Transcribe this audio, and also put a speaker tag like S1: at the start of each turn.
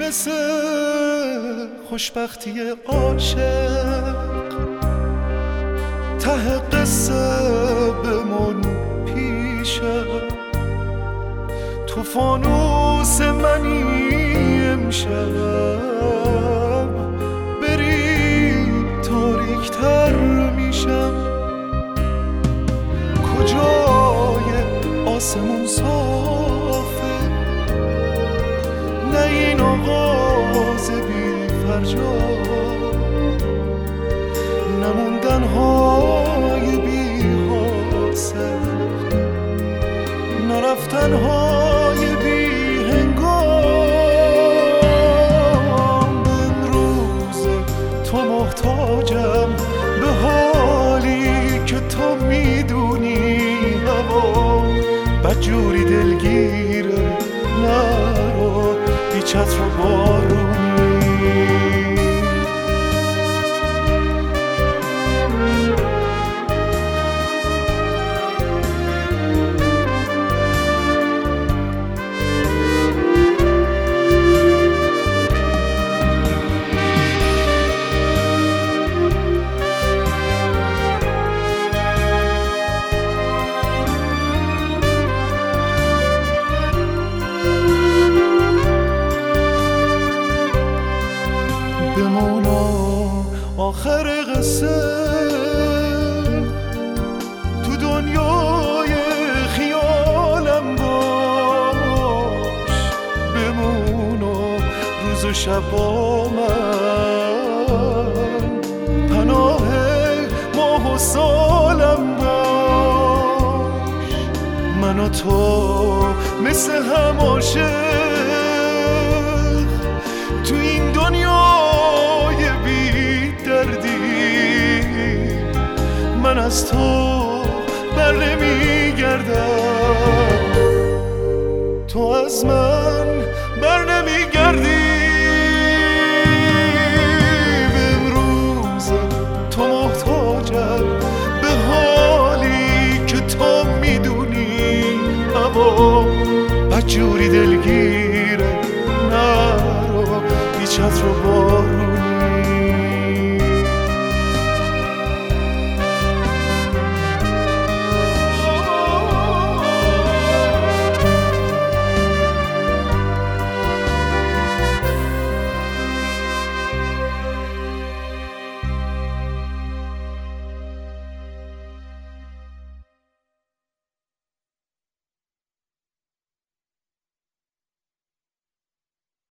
S1: مثل خوشبختی عاشق ته قصه بمون پیشم. تو فانوس منی امشب، بری تاریک‌تر میشم. کجای آسمون صافه، نه این آغاز بی فرجام، نموندن های بی حاصل، نرفتن های بی هنگام. امروز تو محتاجم به حالی که تو میدونی هوا بدجوری دلگیره. نرو بی چتر و بارونی. آخر قصه تو دنیای خیالم باش. بمون و روز و شب با من، پناه ماه و سالم باش. من و تو مثل هم عاشق تو این دنیای بی دردی. من از تو بر نمیگردم، تو از من بر نمیگردی. امروز تو محتاجم به حالی که تو میدونی هوا بدجوری دلگیره. نرو بی چتر و